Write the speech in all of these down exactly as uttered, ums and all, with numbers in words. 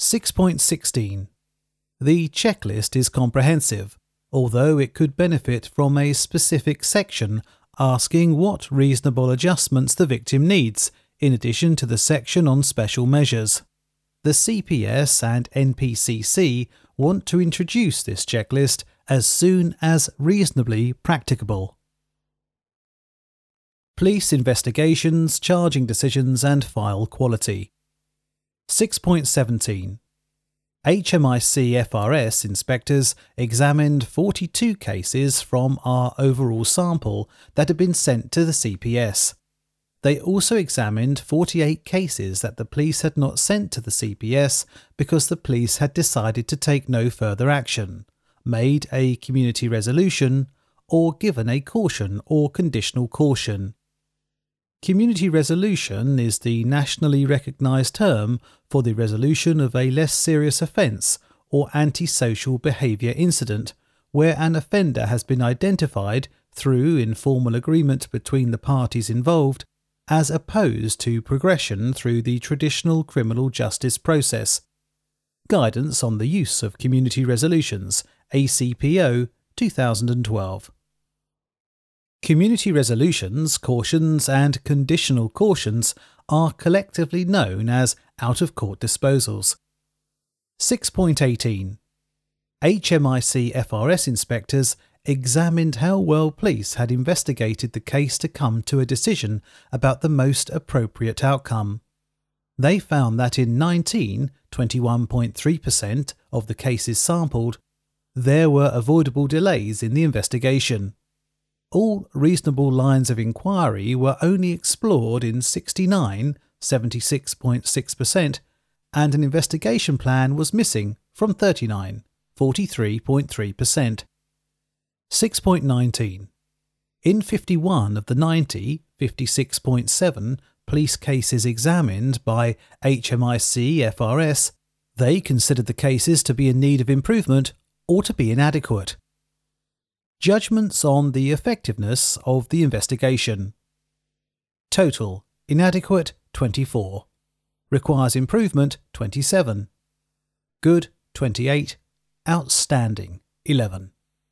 six point one six. The checklist is comprehensive, although it could benefit from a specific section asking what reasonable adjustments the victim needs, in addition to the section on special measures. The C P S and N P C C want to introduce this checklist as soon as reasonably practicable. Police investigations, charging decisions and file quality. six point one seven. H M I C F R S inspectors examined forty-two cases from our overall sample that had been sent to the C P S. They also examined forty-eight cases that the police had not sent to the C P S because the police had decided to take no further action, made a community resolution, or given a caution or conditional caution. Community resolution is the nationally recognised term for the resolution of a less serious offence or antisocial behaviour incident where an offender has been identified through informal agreement between the parties involved, as opposed to progression through the traditional criminal justice process. Guidance on the use of community resolutions, A C P O, two thousand twelve. Community resolutions, cautions and conditional cautions are collectively known as out-of-court disposals. six point one eight. H M I C F R S inspectors examined how well police had investigated the case to come to a decision about the most appropriate outcome. They found that in nineteen, twenty-one point three percent of the cases sampled, there were avoidable delays in the investigation. All reasonable lines of inquiry were only explored in sixty-nine, seventy-six point six percent, and an investigation plan was missing from thirty-nine, forty-three point three percent. six point one nine. In fifty-one of the ninety, fifty-six point seven, police cases examined by H M I C F R S, they considered the cases to be in need of improvement or to be inadequate. Judgments on the effectiveness of the investigation. Total: inadequate twenty-four. Requires improvement twenty-seven. Good twenty-eight. Outstanding eleven.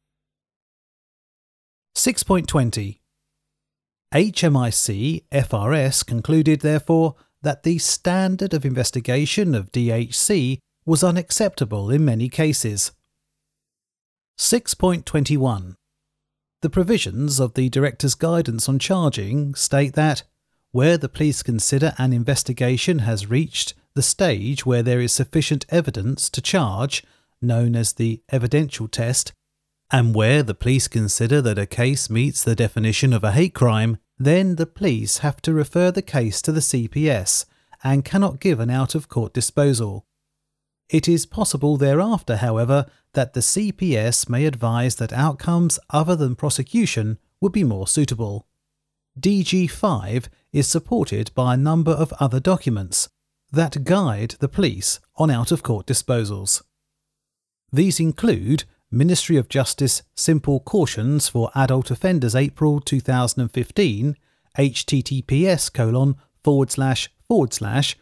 six point two zero. H M I C F R S concluded, therefore, that the standard of investigation of D H C was unacceptable in many cases. six point two one. The provisions of the Director's Guidance on Charging state that, where the police consider an investigation has reached the stage where there is sufficient evidence to charge, known as the evidential test, and where the police consider that a case meets the definition of a hate crime, then the police have to refer the case to the C P S and cannot give an out-of-court disposal. It is possible thereafter, however, that the C P S may advise that outcomes other than prosecution would be more suitable. D G five is supported by a number of other documents that guide the police on out-of-court disposals. These include Ministry of Justice Simple Cautions for Adult Offenders April two thousand fifteen, https colon forward slash forward slash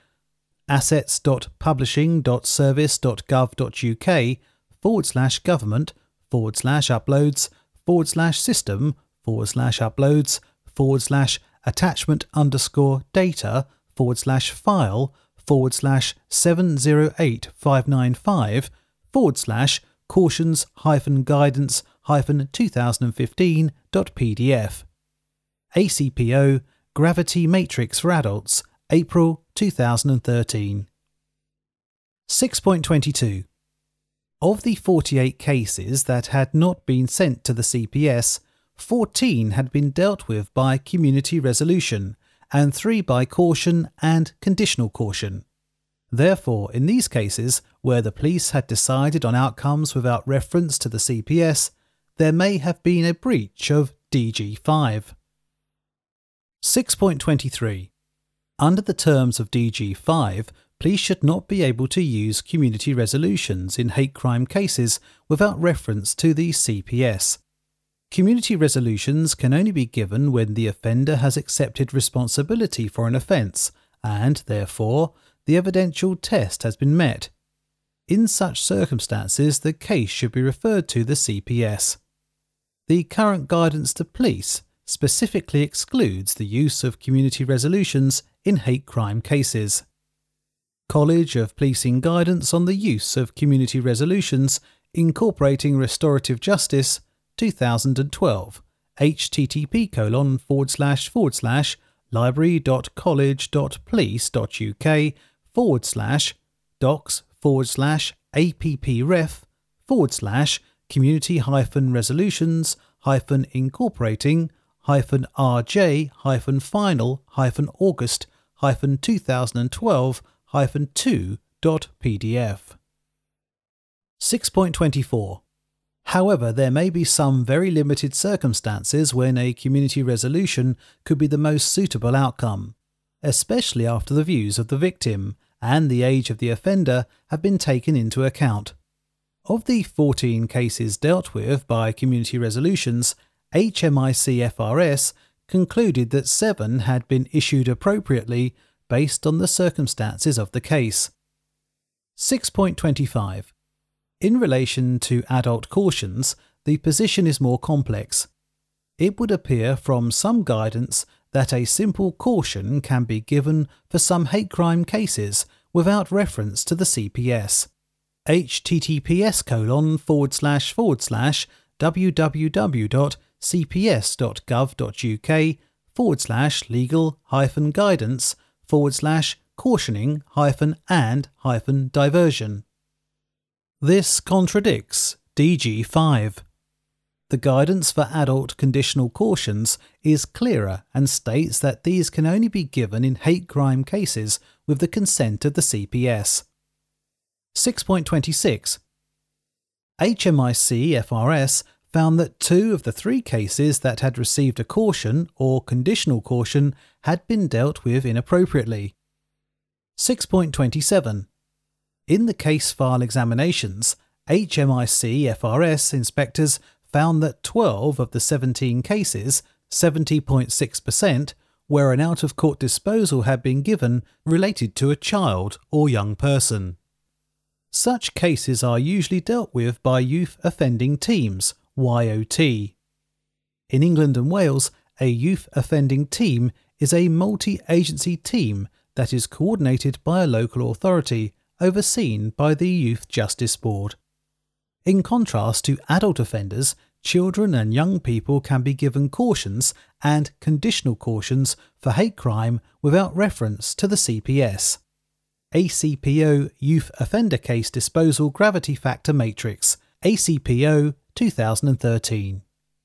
assets.publishing.service.gov.uk forward slash government forward slash uploads forward slash system forward slash uploads forward slash attachment underscore data forward slash file forward slash seven zero eight five nine five forward slash cautions hyphen guidance hyphen two thousand fifteen dot pdf. A C P O Gravity Matrix for Adults April two thousand thirteen. six point two two. Of the forty-eight cases that had not been sent to the C P S, fourteen had been dealt with by community resolution and three by caution and conditional caution. Therefore, in these cases, where the police had decided on outcomes without reference to the C P S, there may have been a breach of D G five. six point two three. Under the terms of D G five, police should not be able to use community resolutions in hate crime cases without reference to the C P S. Community resolutions can only be given when the offender has accepted responsibility for an offence and, therefore, the evidential test has been met. in such circumstances the case should be referred to the C P S. The current guidance to police specifically excludes the use of community resolutions in hate crime cases. College of Policing Guidance on the Use of Community Resolutions Incorporating Restorative Justice, two thousand twelve, http colon forward slash forward slash library.college.police.uk forward slash docs forward slash appref forward slash community hyphen resolutions hyphen incorporating hyphen rj hyphen final hyphen august hyphen two thousand twelve hyphen two dot pdf. six point two four. However, there may be some very limited circumstances when a community resolution could be the most suitable outcome, especially after the views of the victim and the age of the offender have been taken into account. Of the fourteen cases dealt with by community resolutions, H M I C F R S concluded that seven had been issued appropriately based on the circumstances of the case. six point two five. In relation to adult cautions, the position is more complex. It would appear from some guidance that a simple caution can be given for some hate crime cases without reference to the C P S. https colon forward slash forward slash www.cps.gov.uk forward slash legal hyphen guidance forward slash cautioning hyphen and hyphen diversion. This contradicts D G five. The guidance for adult conditional cautions is clearer and states that these can only be given in hate crime cases with the consent of the C P S. six point two six. H M I C F R S found that two of the three cases that had received a caution or conditional caution had been dealt with inappropriately. six point two seven. In the case file examinations, H M I C F R S inspectors found that twelve of the seventeen cases, seventy point six percent, where an out-of-court disposal had been given related to a child or young person. Such cases are usually dealt with by Youth Offending Teams, Y O T. In England and Wales, a Youth Offending Team is a multi-agency team that is coordinated by a local authority, overseen by the Youth Justice Board. In contrast to adult offenders, children and young people can be given cautions and conditional cautions for hate crime without reference to the C P S. A C P O Youth Offender Case Disposal Gravity Factor Matrix, A C P O two thousand thirteen.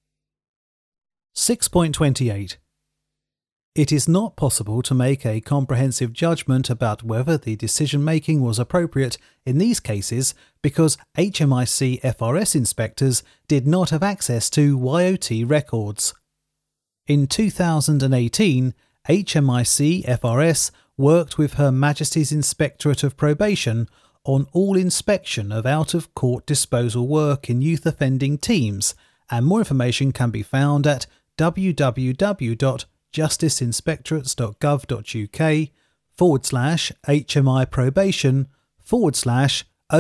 six point two eight. It is not possible to make a comprehensive judgment about whether the decision-making was appropriate in these cases because H M I C F R S inspectors did not have access to Y O T records. In two thousand eighteen, H M I C F R S worked with Her Majesty's Inspectorate of Probation on all inspection of out-of-court disposal work in youth offending teams, and more information can be found at w w w dot justiceinspectorates.gov.uk forward slash HMI probation forward slash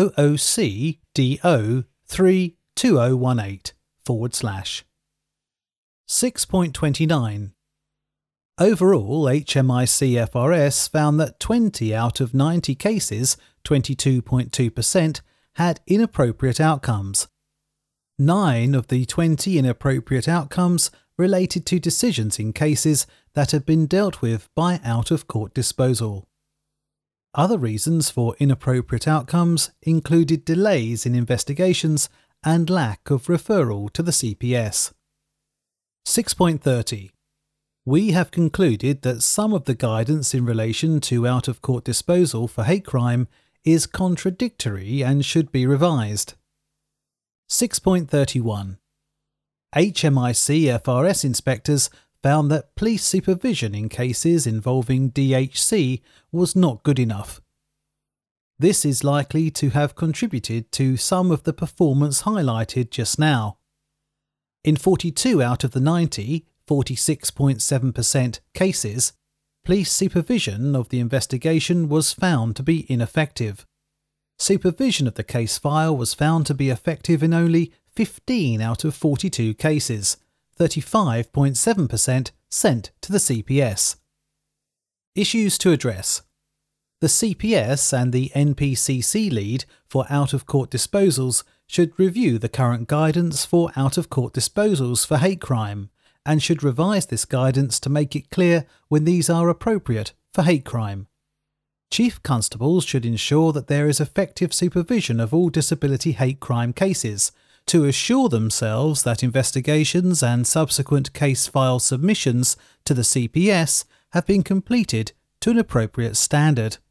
OOCDO three two oh one eight forward slash. six point two nine. Overall, H M I C F R S found that twenty out of ninety cases, twenty-two point two percent, had inappropriate outcomes. Nine of the twenty inappropriate outcomes related to decisions in cases that had been dealt with by out-of-court disposal. Other reasons for inappropriate outcomes included delays in investigations and lack of referral to the C P S. six point three zero. We have concluded that some of the guidance in relation to out-of-court disposal for hate crime is contradictory and should be revised. six point three one. H M I C F R S inspectors found that police supervision in cases involving D H C was not good enough. This is likely to have contributed to some of the performance highlighted just now. In forty-two out of the ninety, forty-six point seven percent cases, police supervision of the investigation was found to be ineffective. Supervision of the case file was found to be effective in only fifteen out of forty-two cases, thirty-five point seven percent sent to the C P S. Issues to address. The C P S and the N P C C lead for out-of-court disposals should review the current guidance for out-of-court disposals for hate crime and should revise this guidance to make it clear when these are appropriate for hate crime. Chief constables should ensure that there is effective supervision of all disability hate crime cases to assure themselves that investigations and subsequent case file submissions to the C P S have been completed to an appropriate standard.